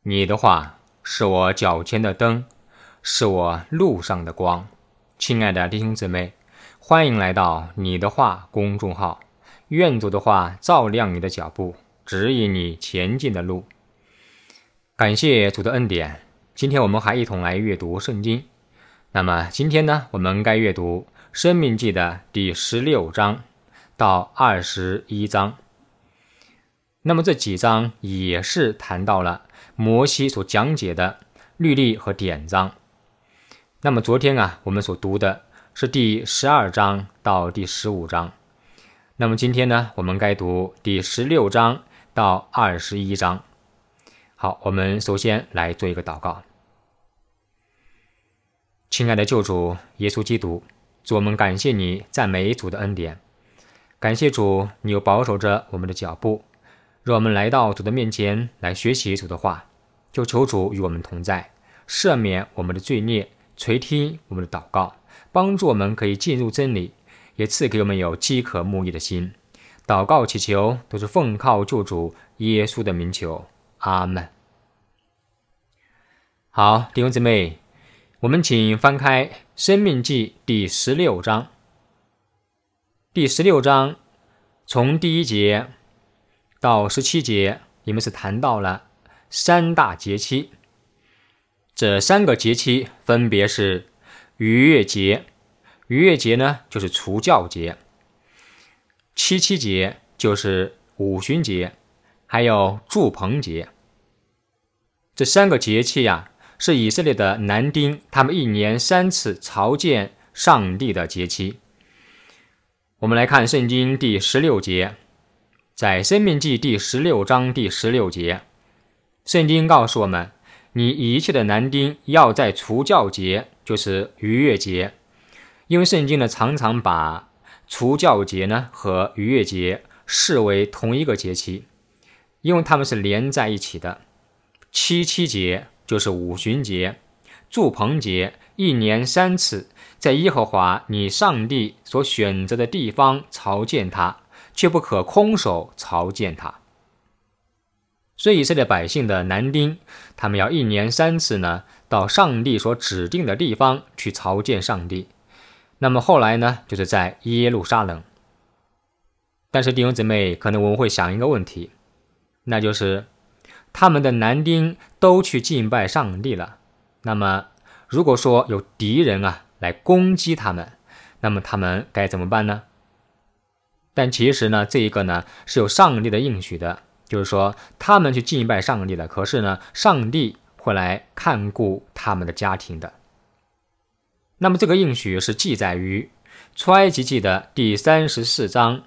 你的话是我脚前的灯，是我路上的光。亲爱的弟兄姊妹，欢迎来到你的话公众号，愿主的话照亮你的脚步，指引你前进的路。感谢主的恩典，今天我们还一同来阅读圣经。那么今天呢，我们该阅读申命记的第16章到21章。那么这几章也是谈到了摩西所讲解的律例和典章。那么昨天我们所读的是第12章到第15章。那么今天呢，我们该读第16章到21章。好，我们首先来做一个祷告。亲爱的救主耶稣基督，主，我们感谢你，赞美主的恩典。感谢主，你又保守着我们的脚步，让我们来到主的面前来学习主的话，就求主与我们同在，赦免我们的罪孽，垂听我们的祷告，帮助我们可以进入真理，也赐给我们有饥渴慕义的心。祷告祈求都是奉靠救主耶稣的名求，阿们。好，弟兄姊妹，我们请翻开申命记第16章。第16章从第1节到17节，你们是谈到了3大节期。这3个节期分别是逾越节，逾越节呢就是除酵节，七七节就是五旬节，还有住棚节。这3个节期是以色列的男丁他们1年3次朝见上帝的节期。我们来看圣经第16节，在申命记第16章第16节，圣经告诉我们，你一切的男丁要在除酵节，就是逾越节。因为圣经呢常常把除酵节呢和逾越节视为同一个节期，因为它们是连在一起的。七七节就是五旬节，住棚节1年3次，在耶和华你上帝所选择的地方朝见他，却不可空手朝见他。所以以色列百姓的男丁，他们要1年3次呢，到上帝所指定的地方去朝见上帝。那么后来呢，就是在耶路撒冷。但是弟兄姊妹，可能我们会想一个问题，那就是他们的男丁都去敬拜上帝了，那么如果说有敌人来攻击他们，那么他们该怎么办呢？但其实呢，这一个呢是有上帝的应许的，就是说他们去敬拜上帝了，可是呢上帝会来看顾他们的家庭的。那么这个应许是记载于出埃及记的第34章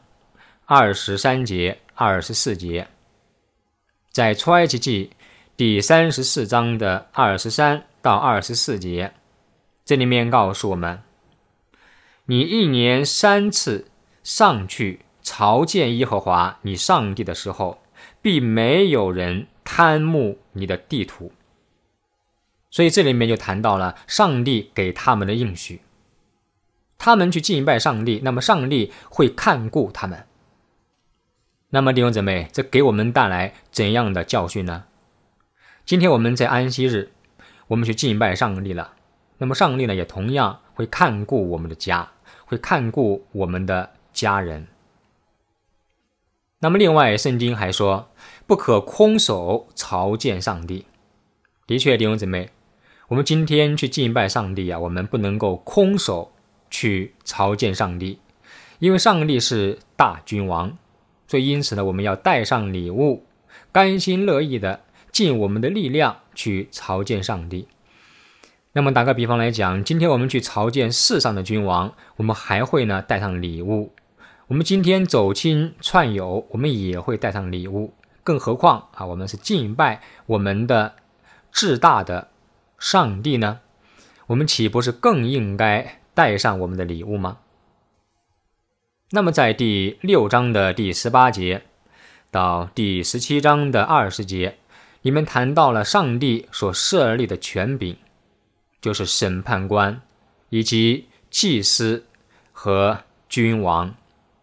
23节24节。在出埃及记第34章的23到24节，这里面告诉我们，你1年3次上去朝见耶和华你上帝的时候，必没有人贪慕你的地土。所以这里面就谈到了上帝给他们的应许，他们去敬拜上帝，那么上帝会看顾他们。那么弟兄姊妹，这给我们带来怎样的教训呢？今天我们在安息日，我们去敬拜上帝了，那么上帝呢也同样会看顾我们的家，会看顾我们的家人。那么另外圣经还说，不可空手朝见上帝。的确弟兄姊妹，我们今天去敬拜上帝我们不能够空手去朝见上帝，因为上帝是大君王，所以因此呢，我们要带上礼物，甘心乐意的尽我们的力量去朝见上帝。那么打个比方来讲，今天我们去朝见世上的君王，我们还会呢带上礼物。我们今天走亲串友，我们也会带上礼物，更何况我们是敬拜我们的至大的上帝呢，我们岂不是更应该带上我们的礼物吗？那么在第6章的第18节到第17章的20节，里面谈到了上帝所设立的权柄，就是审判官以及祭司和君王。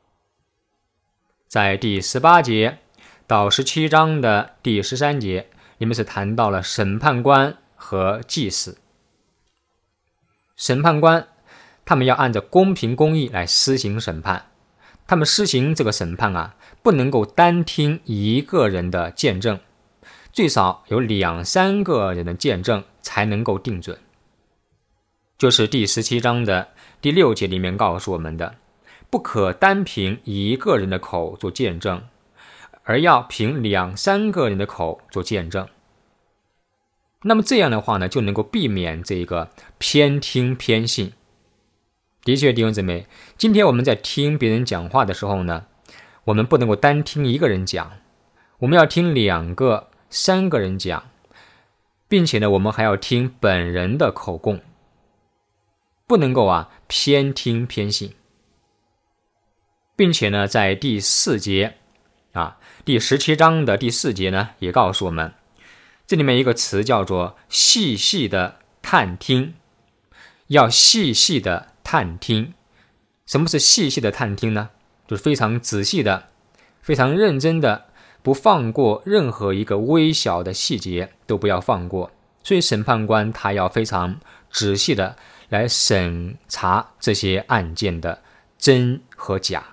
在第18节到17章的第13节， 里面是谈到了审判官和祭司。审判官他们要按照公平公义来施行审判，他们施行这个审判不能够单听一个人的见证，最少有2、3个人的见证才能够定准。就是第17章的第6节里面告诉我们的，不可单凭一个人的口做见证，而要凭2、3个人的口做见证。那么这样的话呢，就能够避免这个偏听偏信。的确，弟兄姊妹，今天我们在听别人讲话的时候呢，我们不能够单听一个人讲，我们要听2个、3个人讲，并且呢，我们还要听本人的口供，不能够偏听偏信。并且呢，在第4节第17章的第4节呢，也告诉我们，这里面一个词叫做细细的探听，要细细的探听。什么是细细的探听呢？就是非常仔细的、非常认真的，不放过任何一个微小的细节都不要放过。所以审判官他要非常仔细的来审查这些案件的真和假，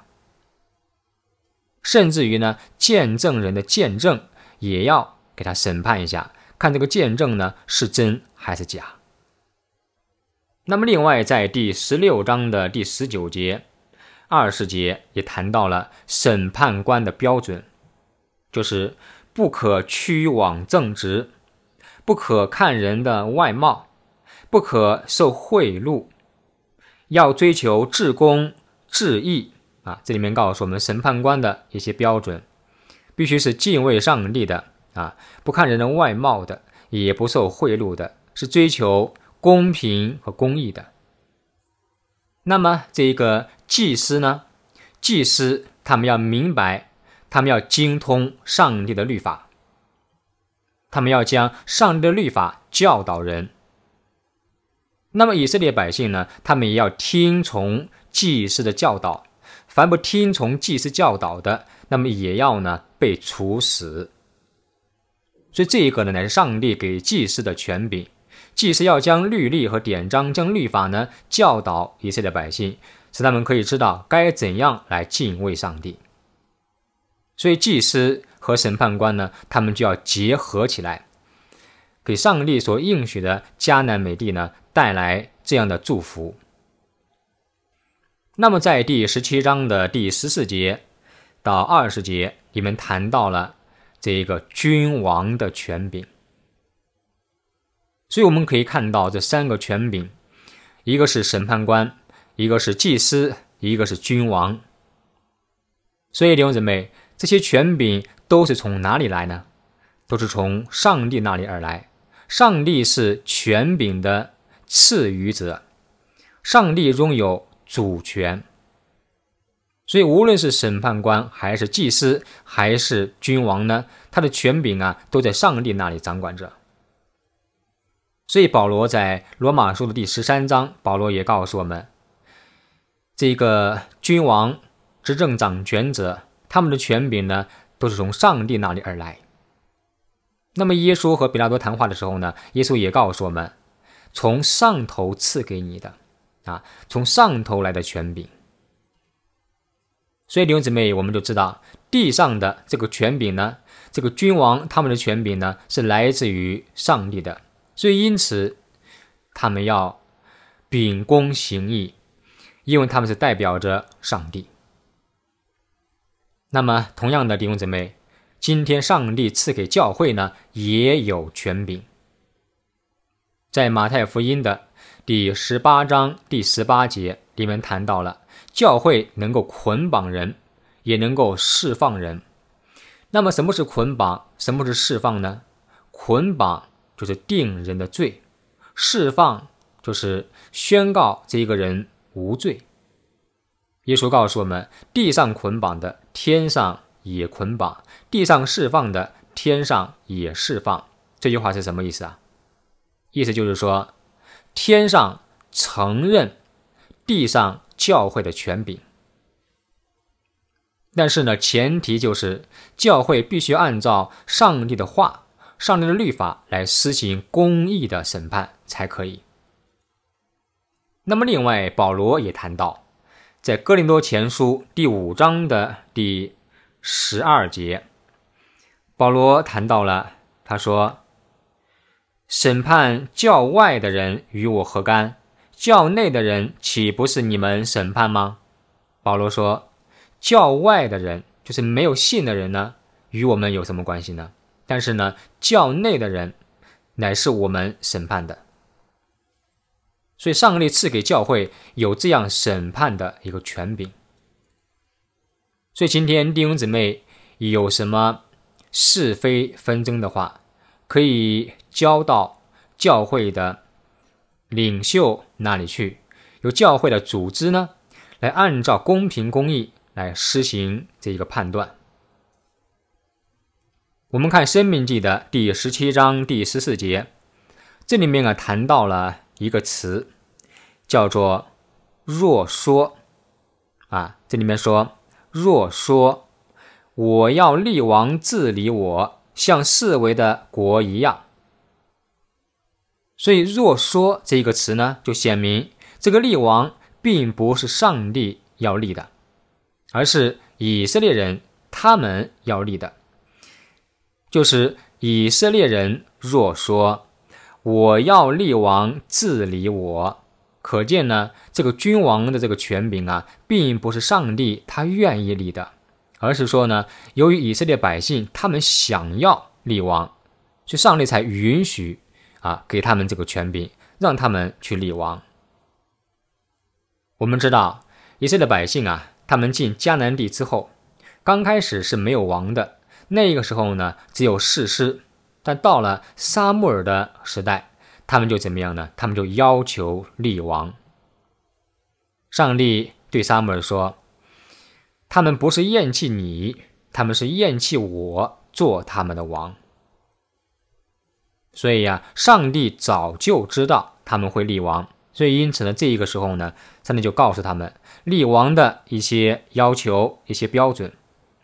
甚至于呢，见证人的见证也要给他审判一下，看这个见证呢是真还是假。那么另外在第16章的第19节、20节也谈到了审判官的标准，就是不可屈枉正直，不可看人的外貌，不可受贿赂，要追求至公至义这里面告诉我们审判官的一些标准，必须是敬畏上帝的不看人的外貌的，也不受贿赂的，是追求公平和公义的。那么这个祭司呢，祭司他们要明白，他们要精通上帝的律法，他们要将上帝的律法教导人。那么以色列百姓呢，他们也要听从祭司的教导，凡不听从祭司教导的，那么也要呢被处死。所以这一个呢，乃是上帝给祭司的权柄，祭司要将律例和典章，将律法呢教导以色列百姓，使他们可以知道该怎样来敬畏上帝。所以祭司和审判官呢，他们就要结合起来，给上帝所应许的迦南美地呢带来这样的祝福。那么在第17章的第14节到20节里面谈到了这个君王的权柄。所以我们可以看到这3个权柄，一个是审判官，一个是祭司，一个是君王。所以弟兄姊妹，这些权柄都是从哪里来呢？都是从上帝那里而来。上帝是权柄的赐予者，上帝拥有主权。所以无论是审判官还是祭司还是君王呢，他的权柄都在上帝那里掌管着。所以保罗在罗马书的第13章，保罗也告诉我们，这个君王、执政掌权者，他们的权柄呢都是从上帝那里而来。那么耶稣和比拉多谈话的时候呢，耶稣也告诉我们，从上头赐给你的从上头来的权柄。所以弟兄姊妹，我们就知道地上的这个权柄呢，这个君王他们的权柄呢是来自于上帝的，所以因此他们要秉公行义，因为他们是代表着上帝。那么同样的弟兄姊妹，今天上帝赐给教会呢也有权柄。在马太福音的第18章第18节里面谈到了教会能够捆绑人，也能够释放人。那么什么是捆绑，什么是释放呢？捆绑就是定人的罪，释放就是宣告这一个人无罪。耶稣告诉我们，地上捆绑的天上也捆绑，地上释放的天上也释放。这句话是什么意思意思就是说，天上承认地上教会的权柄，但是呢，前提就是教会必须按照上帝的话、 上帝的律法来施行公义的审判才可以。那么另外保罗也谈到，在哥林多前书第5章的第12节，保罗谈到了，他说，审判教外的人与我何干？教内的人岂不是你们审判吗？保罗说，教外的人就是没有信的人呢，与我们有什么关系呢？但是呢，教内的人乃是我们审判的。所以上帝赐给教会有这样审判的一个权柄。所以今天弟兄姊妹有什么是非纷争的话，可以交到教会的领袖那里去，由教会的组织呢，来按照公平公义来施行这一个判断。我们看申命记的第17章第14节，这里面谈到了一个词，叫做若说这里面说，若说我要立王治理我，像四围的国一样。所以若说这个词呢，就显明这个立王并不是上帝要立的，而是以色列人他们要立的。就是以色列人若说我要立王治理我，可见呢，这个君王的这个权柄并不是上帝他愿意立的，而是说呢，由于以色列百姓他们想要立王，所以上帝才允许给他们这个权柄，让他们去立王。我们知道以色列百姓他们进迦南地之后，刚开始是没有王的，那个时候呢，只有士师。但到了撒母耳的时代，他们就怎么样呢？他们就要求立王。上帝对撒母耳说，他们不是厌弃你，他们是厌弃我做他们的王。所以上帝早就知道他们会立王，所以因此呢，这一个时候呢，上帝就告诉他们立王的一些要求，一些标准。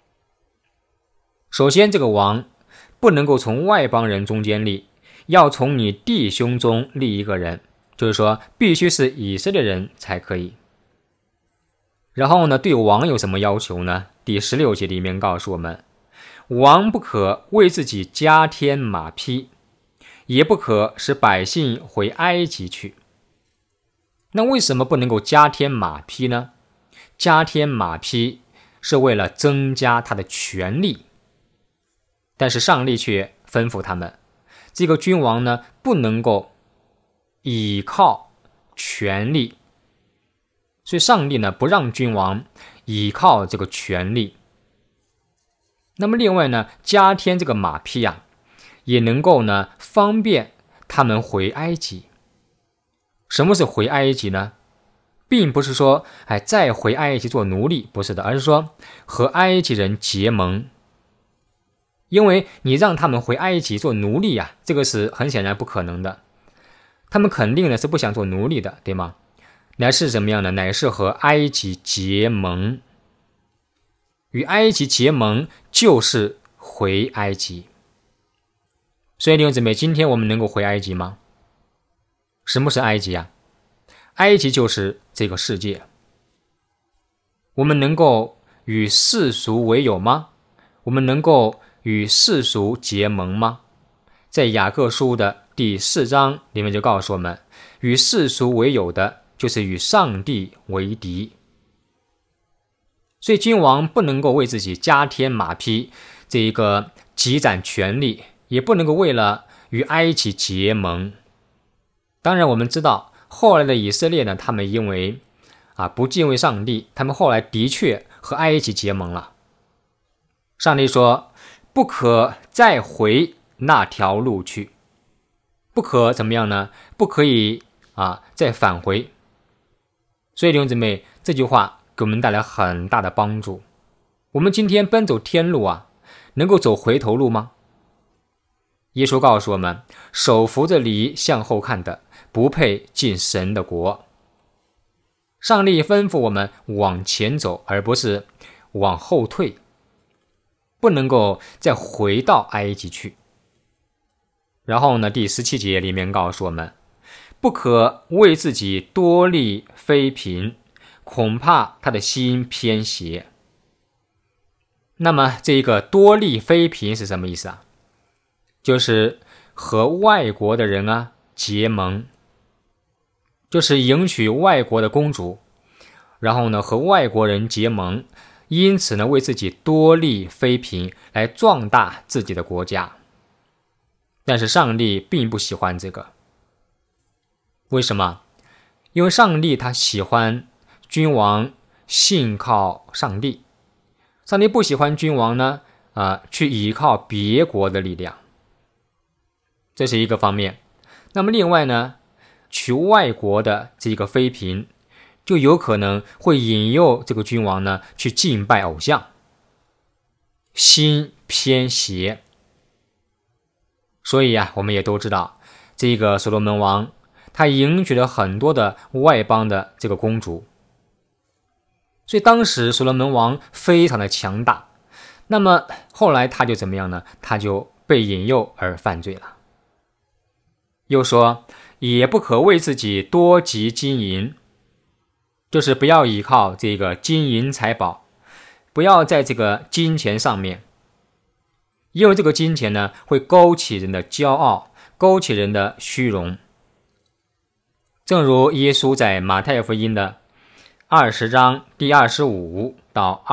首先，这个王不能够从外邦人中间立，要从你弟兄中立一个人，就是说必须是以色列人才可以。然后呢，对王有什么要求呢？第16节里面告诉我们，王不可为自己加添马匹，也不可使百姓回埃及去。那为什么不能够加添马匹呢？加添马匹是为了增加他的权力，但是上帝却吩咐他们，这个君王呢，不能够倚靠权力，所以上帝呢，不让君王倚靠这个权力。那么另外呢，加添这个马匹也能够呢，方便他们回埃及。什么是回埃及呢？并不是说再回埃及做奴隶，不是的，而是说和埃及人结盟。因为你让他们回埃及做奴隶这个是很显然不可能的，他们肯定是不想做奴隶的，对吗？乃是怎么样呢？乃是和埃及结盟，与埃及结盟就是回埃及。所以弟兄姊妹，今天我们能够回埃及吗？什么是埃及埃及就是这个世界。我们能够与世俗为友吗？我们能够与世俗结盟吗？在雅各书的第4章里面就告诉我们，与世俗为友的就是与上帝为敌。所以君王不能够为自己加添马匹，这一个积攒权力，也不能够为了与埃及结盟。当然我们知道后来的以色列呢，他们因为不敬畏上帝，他们后来的确和埃及结盟了。上帝说不可再回那条路去，不可怎么样呢？不可以再返回。所以弟兄姊妹，这句话给我们带来很大的帮助。我们今天奔走天路能够走回头路吗？耶稣告诉我们，手扶着犁向后看的，不配进神的国。上帝吩咐我们往前走，而不是往后退，不能够再回到埃及去。 然后呢，第17节里面告诉我们，不可为自己多利非贫，恐怕他的心偏邪。那么这个多利非贫是什么意思啊？就是和外国的人结盟，就是迎娶外国的公主，然后呢和外国人结盟，因此呢为自己多利非贫，来壮大自己的国家。但是上帝并不喜欢这个。为什么？因为上帝他喜欢君王信靠上帝，上帝不喜欢君王呢去依靠别国的力量，这是一个方面。那么另外呢，娶外国的这个妃嫔，就有可能会引诱这个君王呢去敬拜偶像，心偏邪。所以我们也都知道，这个所罗门王他迎娶了很多的外邦的这个公主，所以当时所罗门王非常的强大。那么后来他就怎么样呢？他就被引诱而犯罪了。又说，也不可为自己多积金银，就是不要依靠这个金银财宝，不要在这个金钱上面，因为这个金钱呢会勾起人的骄傲，勾起人的虚荣。正如耶稣在马太福音的20章第25到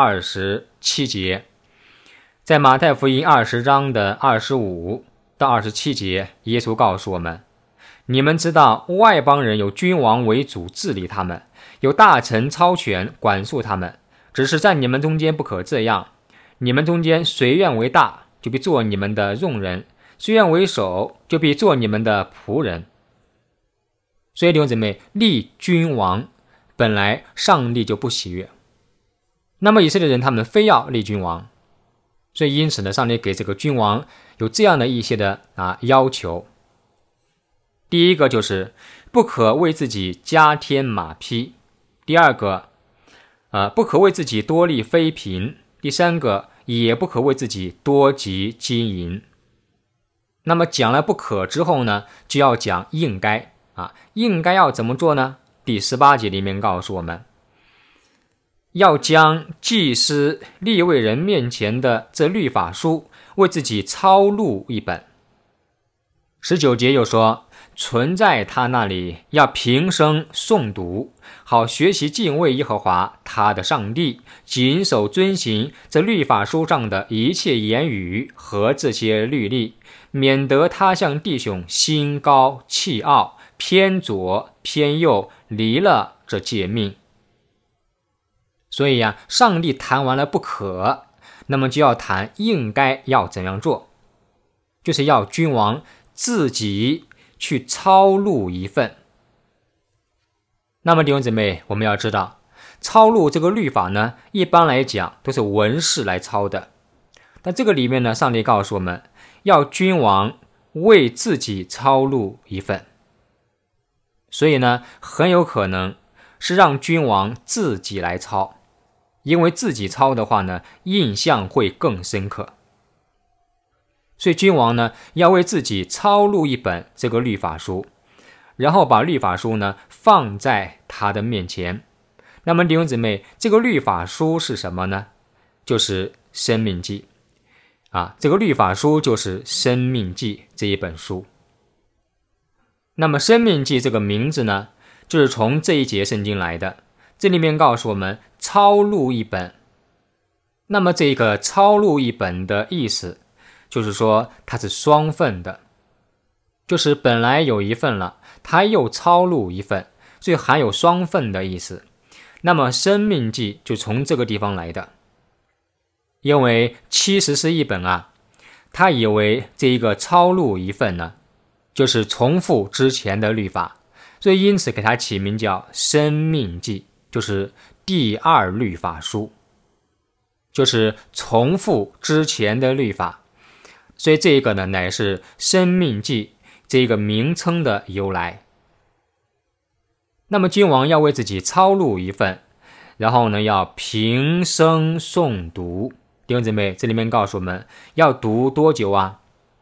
27节，在马太福音20章的25到27节，耶稣告诉我们，你们知道外邦人有君王为主治理他们，有大臣操权管束他们，只是在你们中间不可这样。你们中间谁愿为大，就必做你们的用人；谁愿为首，就必做你们的仆人。所以弟兄姊妹，立君王本来上帝就不喜悦，那么以色列人他们非要立君王，所以因此呢，上帝给这个君王有这样的一些的要求。第一个就是不可为自己加添马匹，第二个不可为自己多立妃嫔，第三个也不可为自己多积金银。那么讲了不可之后呢，就要讲应该应该要怎么做呢？第18节里面告诉我们，要将祭司利未人面前的这律法书为自己抄录一本。19节又说，存在他那里，要平生诵读，好学习敬畏耶和华他的上帝，谨守遵行这律法书上的一切言语和这些律例，免得他向弟兄心高气傲，偏左偏右，离了这诫命。所以上帝谈完了不可，那么就要谈应该要怎样做，就是要君王自己去抄录一份。那么弟兄姊妹，我们要知道，抄录这个律法呢，一般来讲都是文士来抄的，但这个里面呢，上帝告诉我们，要君王为自己抄录一份。所以呢，很有可能是让君王自己来抄，因为自己抄的话呢，印象会更深刻。所以君王呢，要为自己抄录一本这个律法书，然后把律法书呢放在他的面前。那么弟兄姊妹，这个律法书是什么呢？就是申命记这个律法书就是申命记这一本书。那么申命记这个名字呢，就是从这一节圣经来的。这里面告诉我们抄录一本，那么这个抄录一本的意思就是说它是双份的，就是本来有一份了，它又抄录一份，所以含有双份的意思。那么申命记就从这个地方来的，因为70是一本他以为这一个抄录一份呢，就是重复之前的律法，所以因此给它起名叫申命记，就是第二律法书，就是重复之前的律法。所以这个呢，乃是申命记这个名称的由来。那么君王要为自己抄录一份，然后呢要平生诵读。弟兄姊妹，这里面告诉我们要读多久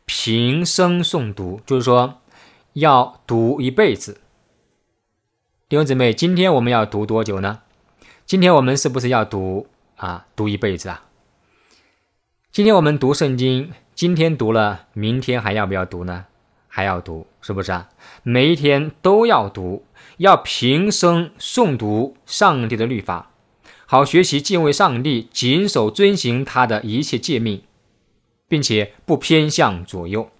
平生诵读，就是说要读一辈子。弟兄姊妹，今天我们要读多久呢？今天我们是不是要读一辈子啊？今天我们读圣经，今天读了，明天还要不要读呢？还要读，是不是啊？每一天都要读，要平生诵读上帝的律法，好学习敬畏上帝，谨守遵行他的一切诫命，并且不偏向左右。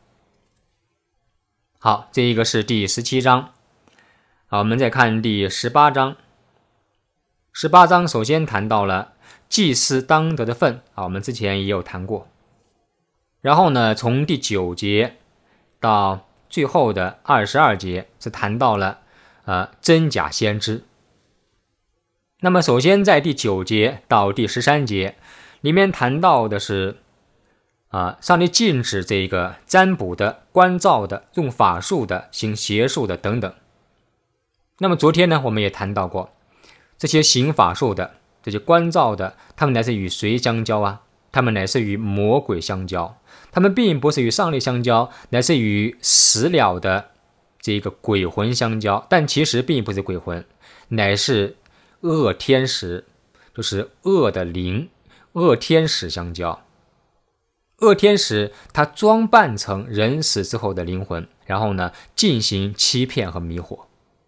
好，这一个是第17章。好，我们再看第18章。18章首先谈到了祭司当得的份，我们之前也有谈过。然后呢，从第9节到最后的22节是谈到了真假先知。那么首先在第9节到第13节里面谈到的是上帝禁止这个占卜的、观照的、用法术的、行邪术的等等。那么昨天呢，我们也谈到过，这些行法术的、这些观照的，他们乃是与谁相交啊？他们乃是与魔鬼相交，他们并不是与上帝相交，乃是与死了的这个鬼魂相交，但其实并不是鬼魂，乃是恶天使，就是恶的灵，恶天使相交。恶天使他装扮成人死之后的灵魂，然后呢进行欺骗和迷惑。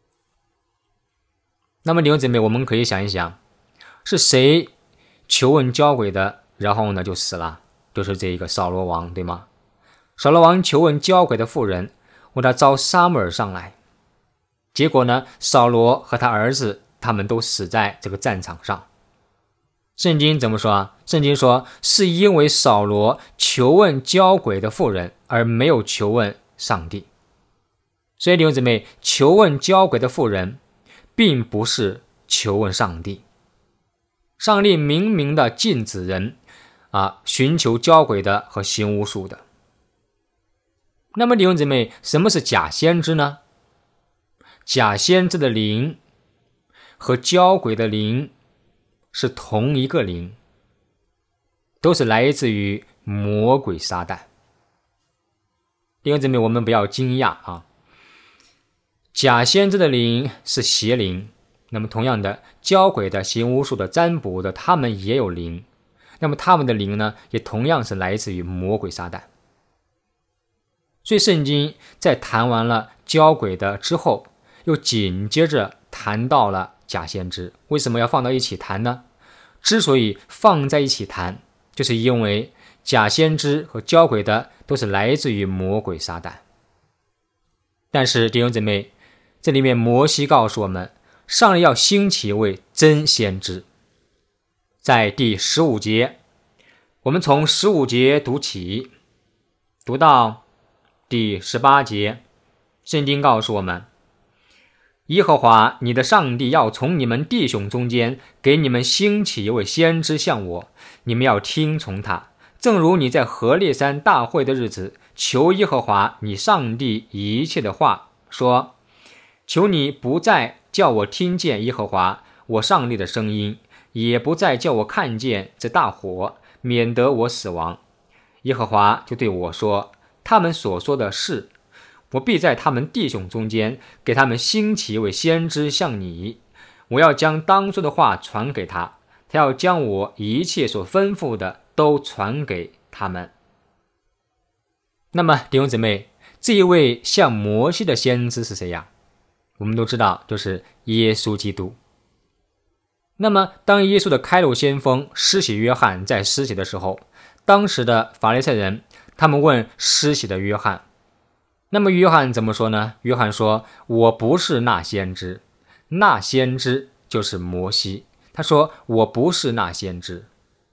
那么弟兄姊妹，我们可以想一想，是谁求问交鬼的，然后呢就死了？就是这一个扫罗王，对吗？扫罗王求问交鬼的妇人，为他招撒母耳上来，结果呢，扫罗和他儿子他们都死在这个战场上。圣经怎么说啊？圣经说是因为扫罗求问交鬼的妇人，而没有求问上帝。所以弟兄姊妹，求问交鬼的妇人并不是求问上帝。上帝明明的禁止人寻求交鬼的和行巫术的。那么弟兄姊妹，什么是假先知呢？假先知的灵和交鬼的灵是同一个灵，都是来自于魔鬼撒旦。弟兄姊妹，我们不要惊讶假先知的灵是邪灵，那么同样的，交鬼的、行巫术的、占卜的，他们也有灵，那么他们的灵呢，也同样是来自于魔鬼撒旦。所以圣经在谈完了交鬼的之后，又紧接着谈到了假先知。为什么要放到一起谈呢？之所以放在一起谈，就是因为假先知和交鬼的都是来自于魔鬼撒旦。但是弟兄姊妹，这里面摩西告诉我们，上帝要兴起一位真先知。在第15节，我们从15节读起，读到第18节，圣经告诉我们，耶和华你的上帝要从你们弟兄中间给你们兴起一位先知像我，你们要听从他，正如你在何烈山大会的日子求耶和华你上帝一切的话，说，求你不再叫我听见耶和华我上帝的声音，也不再叫我看见这大火，免得我死亡。耶和华就对我说，他们所说的是，我必在他们弟兄中间给他们兴起一位先知像你，我要将当说的话传给他，他要将我一切所吩咐的都传给他们。那么弟兄姊妹，这一位像摩西的先知是谁呀？我们都知道，就是耶稣基督。那么当耶稣的开路先锋施洗约翰在施洗的时候，当时的法利赛人他们问施洗的约翰，那么约翰怎么说呢？约翰说，我不是那先知，那先知就是摩西。他说，我不是那先知。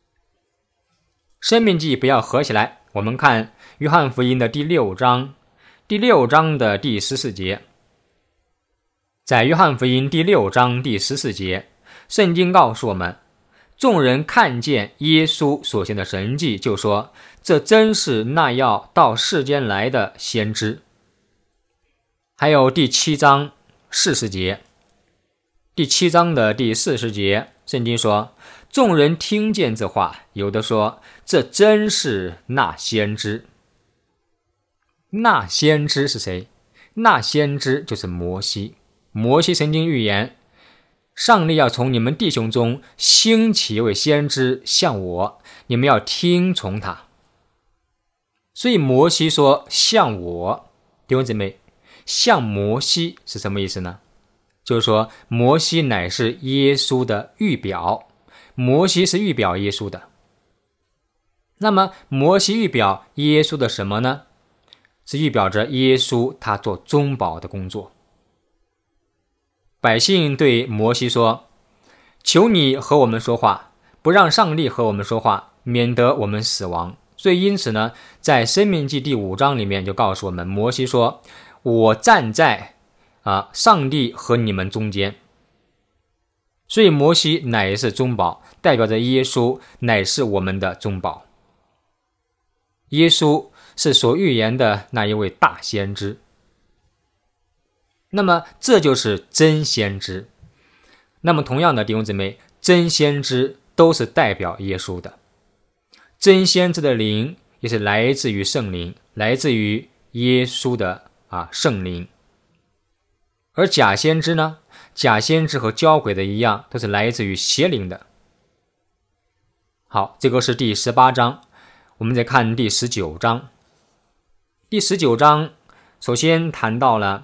申命记不要合起来，我们看约翰福音的第6章，第6章的第14节。在约翰福音第6章第14节，圣经告诉我们，众人看见耶稣所行的神迹，就说，这真是那要到世间来的先知。还有第7章40节，第7章的第40节，圣经说，众人听见这话，有的说，这真是那先知。 那先知是谁？那先知就是摩西。摩西曾经预言，上帝要从你们弟兄中兴起一位先知，像我，你们要听从他。所以摩西说像我，弟兄姊妹，像摩西是什么意思呢？就是说摩西乃是耶稣的预表，摩西是预表耶稣的。那么摩西预表耶稣的什么呢？是预表着耶稣他做中保的工作。百姓对摩西说，求你和我们说话，不让上帝和我们说话，免得我们死亡。所以因此呢，在申命记第5章里面就告诉我们，摩西说，我站在上帝和你们中间。所以摩西乃是中保，代表着耶稣乃是我们的中保。耶稣是所预言的那一位大先知。那么这就是真先知。那么同样的弟兄姊妹，真先知都是代表耶稣的。真先知的灵也是来自于圣灵，来自于耶稣的圣灵。而假先知呢？假先知和交鬼的一样，都是来自于邪灵的。好，这个是第18章。我们再看第19章。第19章首先谈到了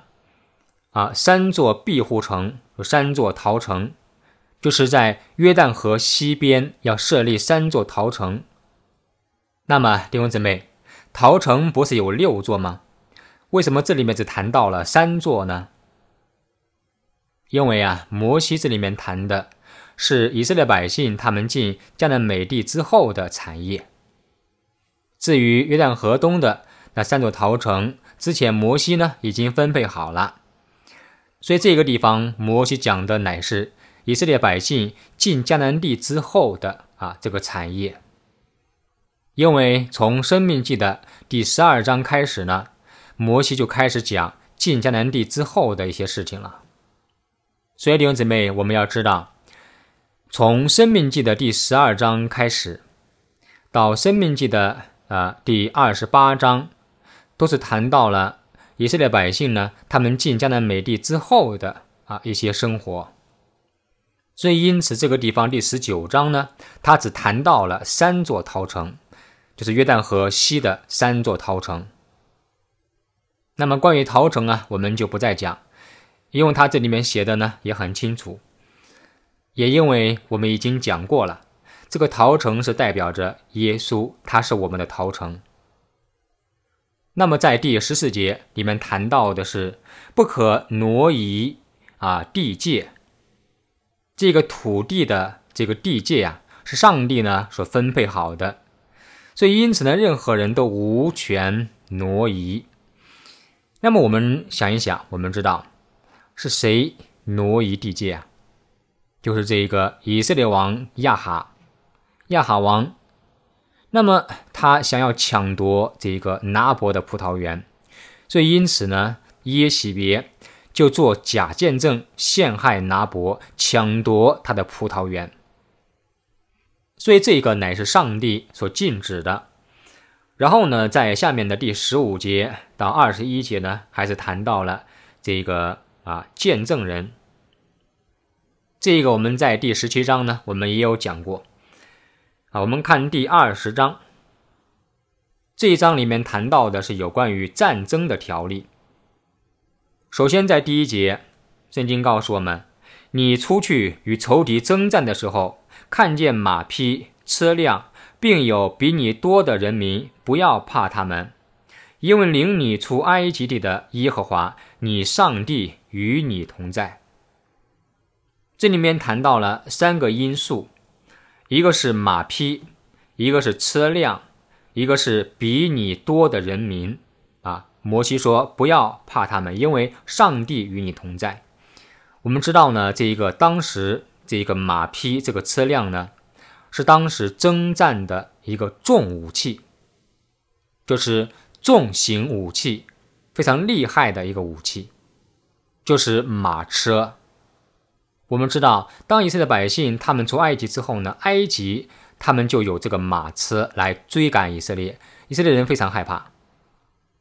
3座庇护城，有3座逃城，就是在约旦河西边要设立3座逃城。那么弟兄姊妹，逃城不是有6座吗？为什么这里面只谈到了3座呢？因为摩西这里面谈的是以色列百姓他们进迦南美地之后的产业。至于约旦河东的那3座逃城，之前摩西呢已经分配好了。所以这个地方摩西讲的乃是以色列百姓进迦南地之后的这个产业。因为从申命记的第12章开始呢，摩西就开始讲进迦南地之后的一些事情了。所以弟兄姊妹，我们要知道，从申命记的第12章开始到申命记的第28章，都是谈到了以色列百姓呢，他们进迦南美地之后的一些生活。所以因此这个地方第19章呢，它只谈到了3座逃城，就是约旦河西的3座逃城。那么关于逃城我们就不再讲，因为它这里面写的呢也很清楚，也因为我们已经讲过了，这个逃城是代表着耶稣，他是我们的逃城。那么在第14节里面谈到的是不可挪移地界。这个土地的这个地界是上帝呢所分配好的，所以因此呢，任何人都无权挪移。那么我们想一想，我们知道是谁挪移地界就是这个以色列王亚哈王。那么他想要抢夺这个拿伯的葡萄园，所以因此呢，耶洗别就做假见证，陷害拿伯，抢夺他的葡萄园。所以这个乃是上帝所禁止的。然后呢，在下面的第15节到21节呢，还是谈到了这个见证人。这个我们在第17章呢，我们也有讲过。我们看第20章，这一章里面谈到的是有关于战争的条例。首先在第1节，圣经告诉我们，你出去与仇敌征战的时候，看见马匹、车辆，并有比你多的人民，不要怕他们，因为领你出埃及地的耶和华，你上帝与你同在。这里面谈到了3个因素，一个是马匹，一个是车辆，一个是比你多的人民摩西说不要怕他们，因为上帝与你同在。我们知道呢，当时这个马匹这个车辆呢，是当时征战的一个重武器，就是重型武器，非常厉害的一个武器，就是马车。我们知道当以色列百姓他们出埃及之后呢，埃及他们就有这个马车来追赶以色列，以色列人非常害怕。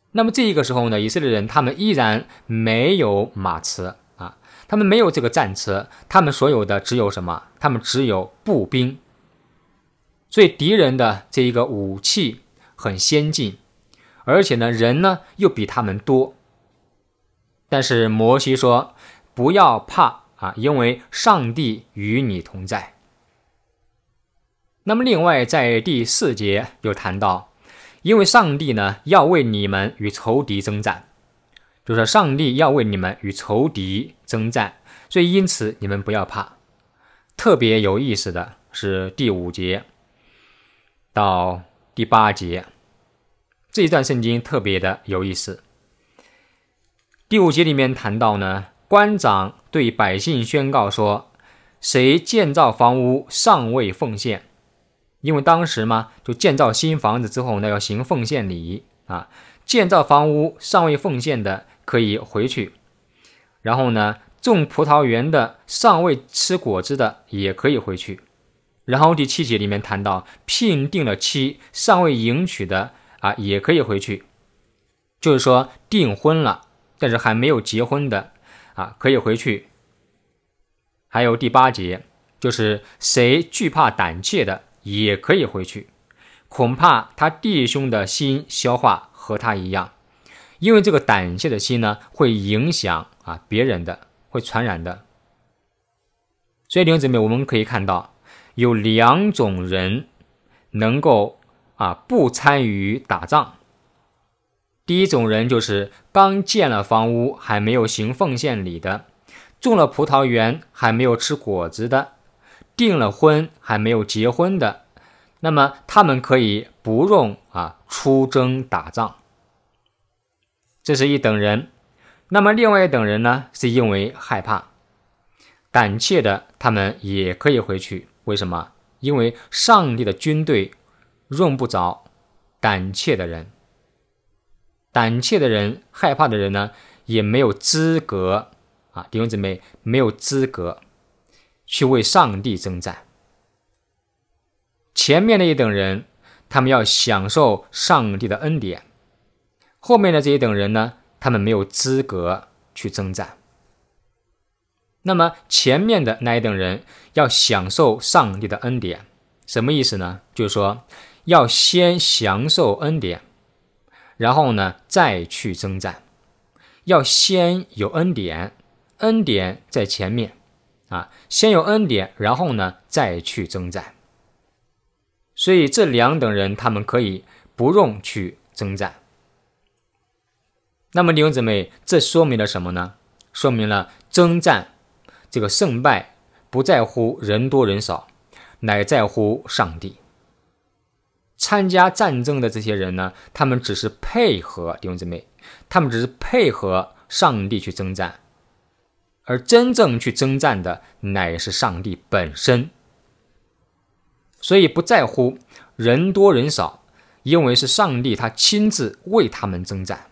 那么这个时候呢，以色列人他们依然没有马车啊，他们没有这个战车，他们所有的只有什么？他们只有步兵。所以敌人的这一个武器很先进，而且呢人呢又比他们多。但是摩西说不要怕啊，因为上帝与你同在。那么另外在第4节又谈到，因为上帝呢要为你们与仇敌征战，就是上帝要为你们与仇敌征战，所以因此你们不要怕。特别有意思的是第5节到第8节，这一段圣经特别的有意思。第5节里面谈到呢，官长对百姓宣告说，谁建造房屋尚未奉献，因为当时嘛，就建造新房子之后呢，要行奉献礼啊。建造房屋尚未奉献的可以回去，然后呢，种葡萄园的尚未吃果子的也可以回去。然后第7节里面谈到，聘定了妻尚未迎娶的啊，也可以回去，就是说订婚了，但是还没有结婚的啊，可以回去。还有第8节，就是谁惧怕胆怯的也可以回去，恐怕他弟兄的心消化和他一样，因为这个胆怯的心呢，会影响啊别人的，会传染的。所以弟兄姊妹，我们可以看到有2种人能够不参与打仗。第一种人就是刚建了房屋还没有行奉献礼的，种了葡萄园还没有吃果子的，订了婚还没有结婚的，那么他们可以不用出征打仗，这是一等人。那么另外一等人呢，是因为害怕胆怯的，他们也可以回去。为什么？因为上帝的军队用不着胆怯的人，胆怯的人、害怕的人呢，也没有资格弟兄姊妹，没有资格去为上帝征战。前面的一等人，他们要享受上帝的恩典，后面的这一等人呢，他们没有资格去征战。那么前面的那一等人要享受上帝的恩典，什么意思呢？就是说要先享受恩典，然后呢再去征战。要先有恩典，恩典在前面先有恩典，然后呢再去征战。所以这2等人他们可以不用去征战。那么弟兄姊妹，这说明了什么呢？说明了征战这个胜败不在乎人多人少，乃在乎上帝。参加战争的这些人呢，他们只是配合，弟兄姊妹，他们只是配合上帝去征战，而真正去征战的乃是上帝本身。所以不在乎人多人少，因为是上帝他亲自为他们征战。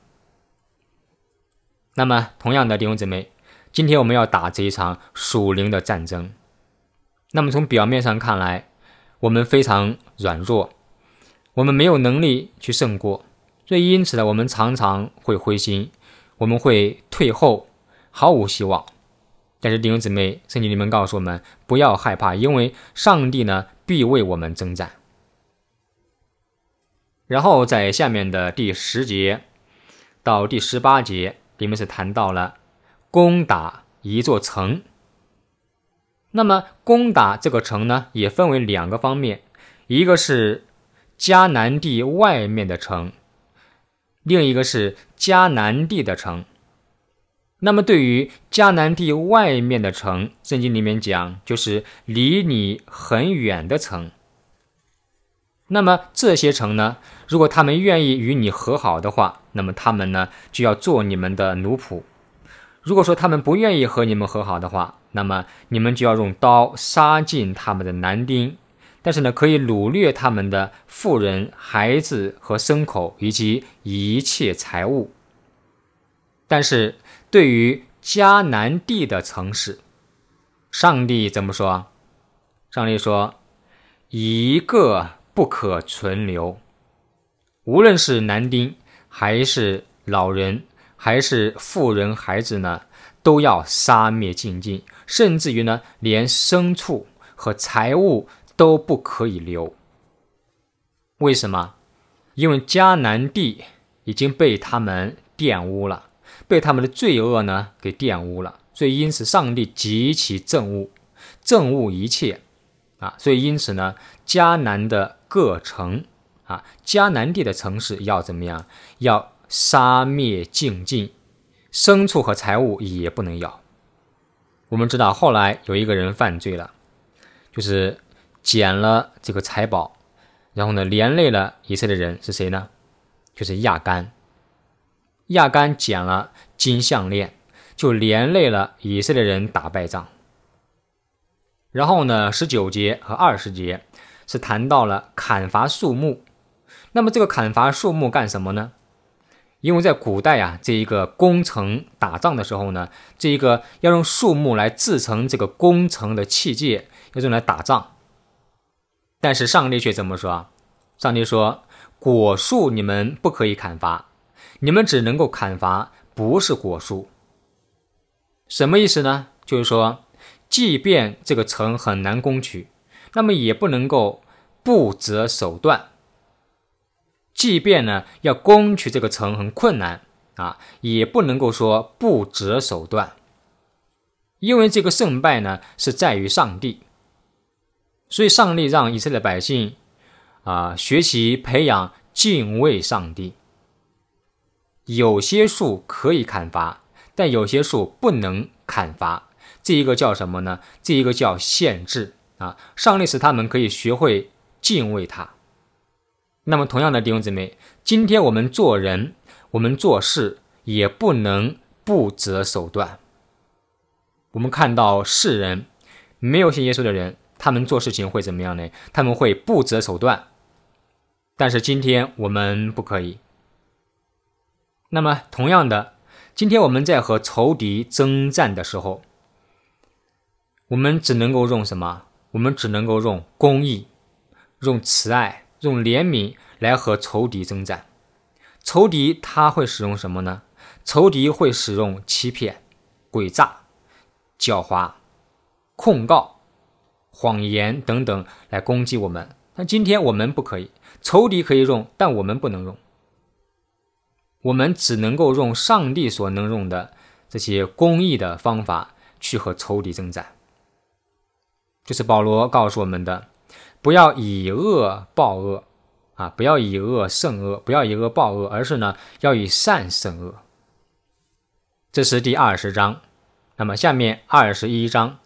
那么同样的弟兄姊妹，今天我们要打这一场属灵的战争。那么从表面上看来，我们非常软弱，我们没有能力去胜过，所以因此呢，我们常常会灰心，我们会退后，毫无希望。但是弟兄姊妹，圣经里面告诉我们不要害怕，因为上帝呢必为我们征战。然后在下面的第10节到第18节里面是谈到了攻打一座城。那么攻打这个城呢，也分为2个方面，一个是迦南地外面的城，另一个是迦南地的城。那么对于迦南地外面的城，圣经里面讲就是离你很远的城。那么这些城呢，如果他们愿意与你和好的话，那么他们呢就要做你们的奴仆。如果说他们不愿意和你们和好的话，那么你们就要用刀杀尽他们的男丁，但是呢可以掳掠他们的妇人、孩子和牲口以及一切财物。但是对于迦南地的城市，上帝怎么说？上帝说一个不可存留，无论是男丁还是老人还是妇人孩子呢，都要杀灭尽尽，甚至于呢，连牲畜和财物都不可以留。为什么？因为迦南地已经被他们玷污了，被他们的罪恶呢给玷污了，所以因此上帝极其憎恶一切所以因此呢，迦南的各城迦南地的城市要怎么样？要杀灭尽尽，牲畜和财物也不能要。我们知道后来有一个人犯罪了，就是捡了这个财宝，然后呢连累了以色列人，是谁呢？就是亚干。亚干捡了金项链，就连累了以色列人打败仗。然后呢19节和20节是谈到了砍伐树木。那么这个砍伐树木干什么呢？因为在古代这一个攻城打仗的时候呢，这一个要用树木来制成这个攻城的器械，要用来打仗。但是上帝却这么说，上帝说果树你们不可以砍伐，你们只能够砍伐不是果树。什么意思呢？就是说即便这个城很难攻取，那么也不能够不择手段。即便呢要攻取这个城很困难也不能够说不择手段。因为这个胜败呢是在于上帝，所以上帝让以色列百姓学习培养敬畏上帝。有些树可以砍伐，但有些树不能砍伐。这一个叫什么呢？这一个叫限制上帝使他们可以学会敬畏他。那么同样的弟兄姊妹，今天我们做人，我们做事也不能不择手段。我们看到世人没有信耶稣的人，他们做事情会怎么样呢？他们会不择手段。但是今天我们不可以。那么同样的，今天我们在和仇敌征战的时候，我们只能够用什么？我们只能够用公义，用慈爱，用怜悯来和仇敌征战。仇敌他会使用什么呢？仇敌会使用欺骗、诡诈、狡猾、控告、谎言等等来攻击我们。但今天我们不可以，仇敌可以用，但我们不能用。我们只能够用上帝所能用的这些公义的方法去和仇敌征战。就是保罗告诉我们的，不要以恶报恶不要以恶胜恶，不要以恶报恶，而是呢要以善胜恶。这是第20章。那么下面21章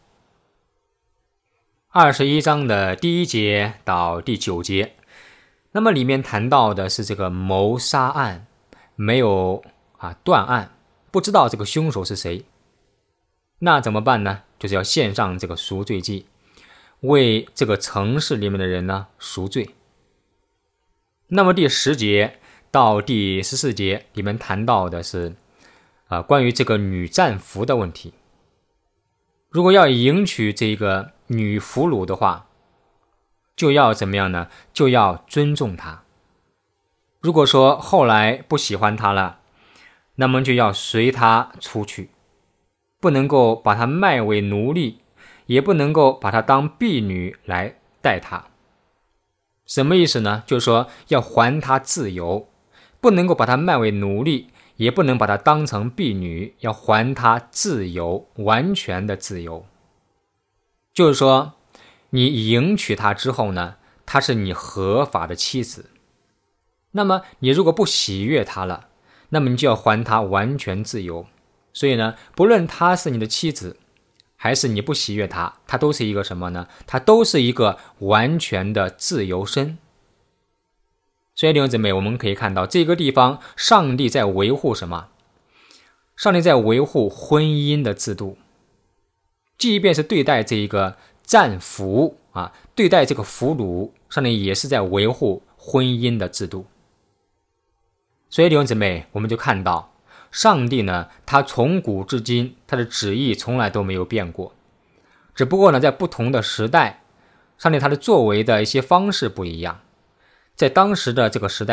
，21章的第1节到第9节，那么里面谈到的是这个谋杀案，没有断案，不知道这个凶手是谁。那怎么办呢？就是要献上这个赎罪祭，为这个城市里面的人呢赎罪。那么第10节到第14节里面谈到的是关于这个女战俘的问题。如果要迎娶这个女俘虏的话，就要怎么样呢？就要尊重她。如果说后来不喜欢她了，那么就要随她出去，不能够把她卖为奴隶，也不能够把她当婢女来待她。什么意思呢？就是说要还她自由，不能够把她卖为奴隶，也不能把她当成婢女，要还她自由，完全的自由。就是说你迎娶她之后呢，她是你合法的妻子。那么你如果不喜悦她了，那么你就要还她完全自由。所以呢，不论她是你的妻子，还是你不喜悦她，她都是一个什么呢？她都是一个完全的自由身。所以弟兄姊妹，我们可以看到这个地方上帝在维护什么？上帝在维护婚姻的制度。即便是对待这一个战俘对待这个俘虏，上帝也是在维护婚姻的制度。所以弟兄姊妹，我们就看到上帝呢，他从古至今他的旨意从来都没有变过，只不过呢在不同的时代，上帝他的作为的一些方式不一样。在当时的这个时代呢，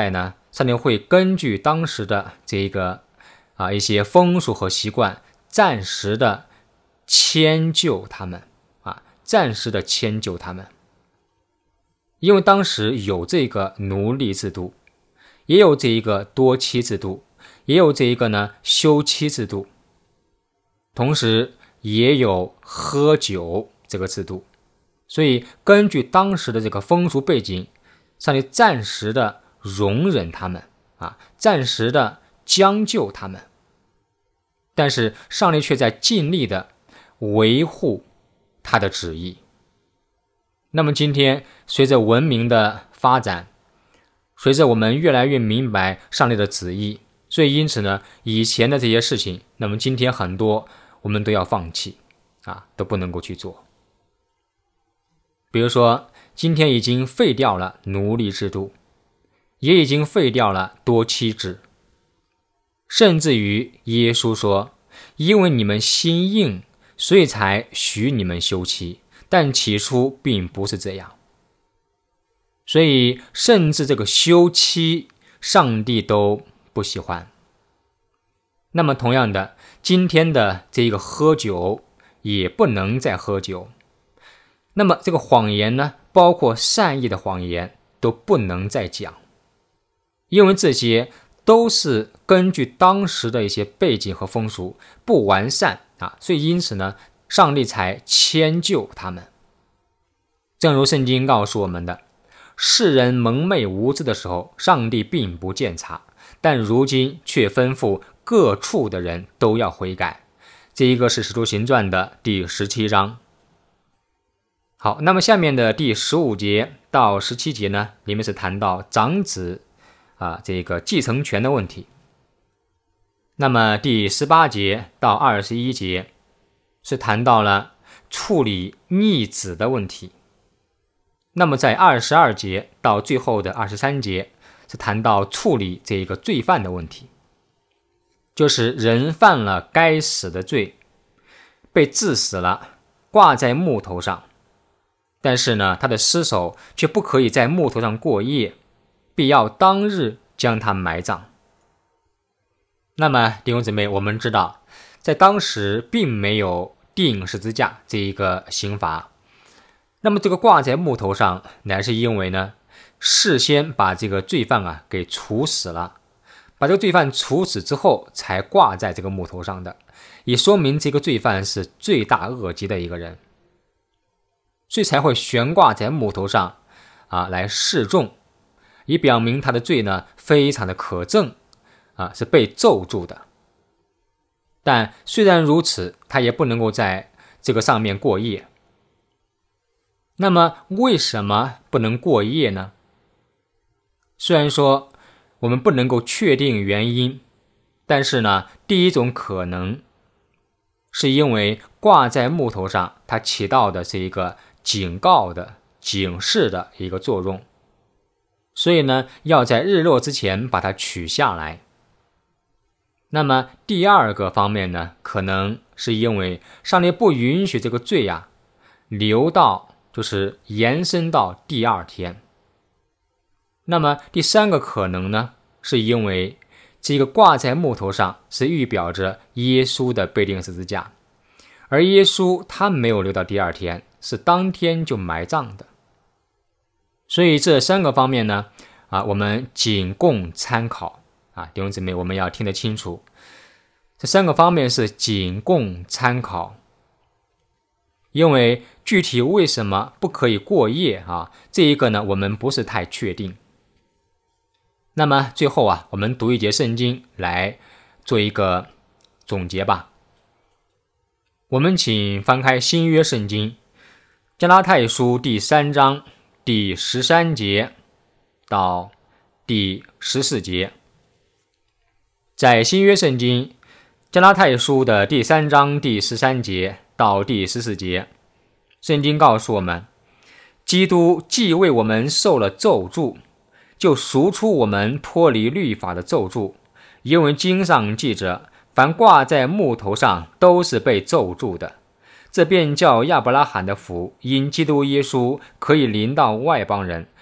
上帝会根据当时的这个一些风俗和习惯，暂时的迁就他们暂时的迁就他们。因为当时有这个奴隶制度，也有这一个多妻制度，也有这一个呢休妻制度，同时也有喝酒这个制度。所以根据当时的这个风俗背景，上帝暂时的容忍他们暂时的将就他们，但是上帝却在尽力的维护他的旨意。那么今天随着文明的发展，随着我们越来越明白上帝的旨意，所以因此呢，以前的这些事情，那么今天很多我们都要放弃都不能够去做。比如说今天已经废掉了奴隶制度，也已经废掉了多妻制，甚至于耶稣说，因为你们心硬，所以才许你们休妻，但起初并不是这样。所以甚至这个休妻上帝都不喜欢。那么同样的，今天的这个喝酒也不能再喝酒。那么这个谎言呢，包括善意的谎言都不能再讲，因为这些都是根据当时的一些背景和风俗不完善所以因此呢，上帝才迁就他们。正如圣经告诉我们的，世人蒙昧无知的时候，上帝并不鉴察，但如今却吩咐各处的人都要悔改。这一个是使徒行传的第17章。好，那么下面的第15节到17节呢，里面是谈到长子这个继承权的问题。那么第18节到21节是谈到了处理逆子的问题。那么在22节到最后的23节是谈到处理这个罪犯的问题，就是人犯了该死的罪，被治死了，挂在木头上，但是呢，他的尸首却不可以在木头上过夜，必要当日将他埋葬。那么弟兄姊妹，我们知道在当时并没有钉十字架这一个刑罚，那么这个挂在木头上乃是因为呢，事先把这个罪犯给处死了，把这个罪犯处死之后才挂在这个木头上的，也说明这个罪犯是罪大恶极的一个人，所以才会悬挂在木头上来示众，以表明他的罪呢非常的可憎是被咒诅的。但虽然如此，他也不能够在这个上面过夜。那么为什么不能过夜呢？虽然说我们不能够确定原因，但是呢，第一种可能是因为挂在木头上，它起到的是一个警告的、警示的一个作用，所以呢，要在日落之前把它取下来。那么第二个方面呢，可能是因为上帝不允许这个罪留到，就是延伸到第二天。那么第三个可能呢，是因为这个挂在木头上是预表着耶稣的被钉十字架，而耶稣他没有留到第二天，是当天就埋葬的。所以这三个方面呢我们仅供参考弟兄姊妹，我们要听得清楚，这三个方面是仅供参考。因为具体为什么不可以过夜这一个呢，我们不是太确定。那么最后我们读一节圣经来做一个总结吧。我们请翻开新约圣经加拉太书第3章第13节到第14节。在新约圣经加拉太书的第3章第13节到第14节，圣经告诉我们，基督既为我们受了咒诅，就赎出我们脱离律法的咒诅，因为经上记着，凡挂在木头上都是被咒诅的。这便叫亚伯拉罕的福因基督耶稣可以临到外邦人，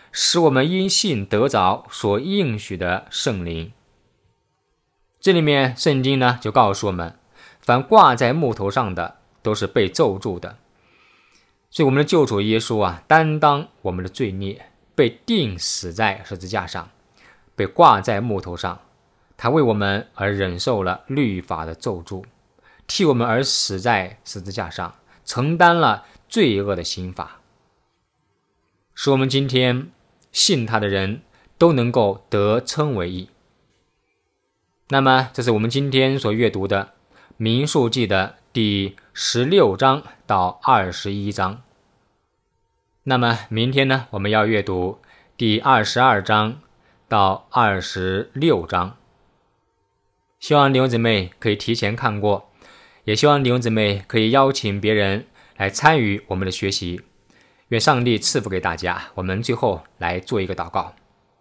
使我们因信得着所应许的圣灵。这里面圣经呢就告诉我们，凡挂在木头上的都是被咒诅的。所以我们的救主耶稣担当我们的罪孽，被钉死在十字架上，被挂在木头上，他为我们而忍受了律法的咒诅，替我们而死在十字架上，承担了罪恶的刑罚，使我们今天信他的人都能够得称为义。那么这是我们今天所阅读的民数记的第16章到21章。那么明天呢，我们要阅读第22章到26章。希望弟兄姊妹可以提前看过，也希望弟兄姊妹可以邀请别人来参与我们的学习。愿上帝赐福给大家。我们最后来做一个祷告。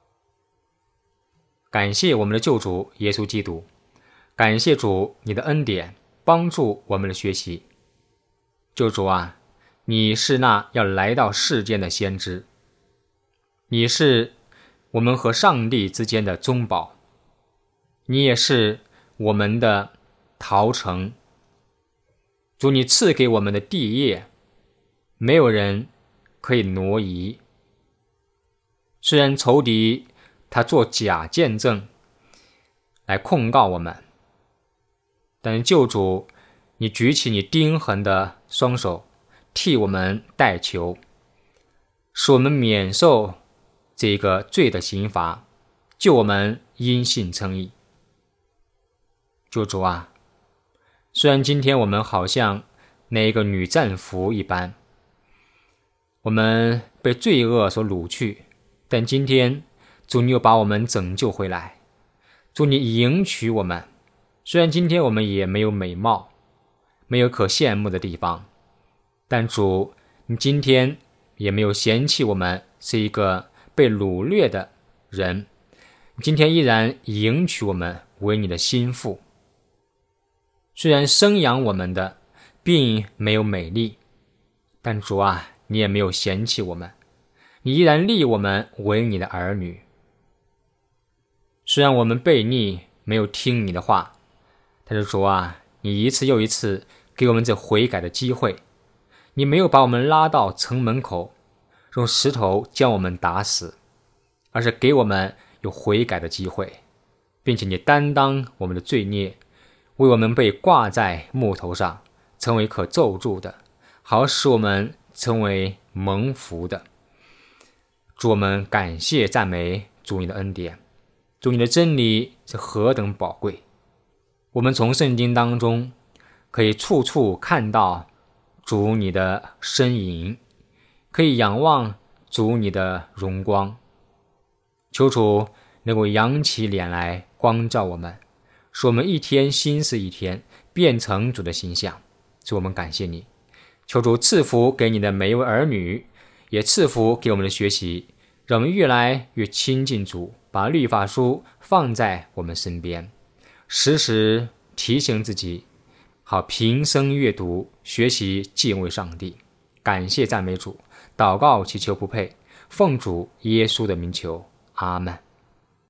感谢我们的救主耶稣基督，感谢主你的恩典帮助我们的学习。救主你是那要来到世间的先知，你是我们和上帝之间的中保，你也是我们的逃城。主，你赐给我们的地业，没有人可以挪移。虽然仇敌他做假见证来控告我们，但救主你举起你钉痕的双手，替我们代求，使我们免受这个罪的刑罚，救我们因信称义。救主虽然今天我们好像那个女战俘一般，我们被罪恶所掳去，但今天主你又把我们拯救回来，主你迎娶我们。虽然今天我们也没有美貌，没有可羡慕的地方，但主你今天也没有嫌弃我们是一个被掳掠的人，今天依然迎娶我们为你的心腹。虽然生养我们的并没有美丽，但主你也没有嫌弃我们，你依然立我们为你的儿女。虽然我们悖逆，没有听你的话，但是主你一次又一次给我们这悔改的机会。你没有把我们拉到城门口，用石头将我们打死，而是给我们有悔改的机会，并且你担当我们的罪孽，为我们被挂在木头上，成为可咒诅的，好使我们成为蒙福的。主，我们感谢赞美主你的恩典，主你的真理是何等宝贵。我们从圣经当中可以处处看到主你的身影，可以仰望主你的荣光。求主能够扬起脸来光照我们，使我们一天心思一天变成主的形象。主，我们感谢你。求主赐福给你的每一位儿女，也赐福给我们的学习，让我们越来越亲近主，把律法书放在我们身边，时时提醒自己，好平生阅读学习敬畏上帝。感谢赞美主，祷告祈求不配，奉主耶稣的名求，阿们。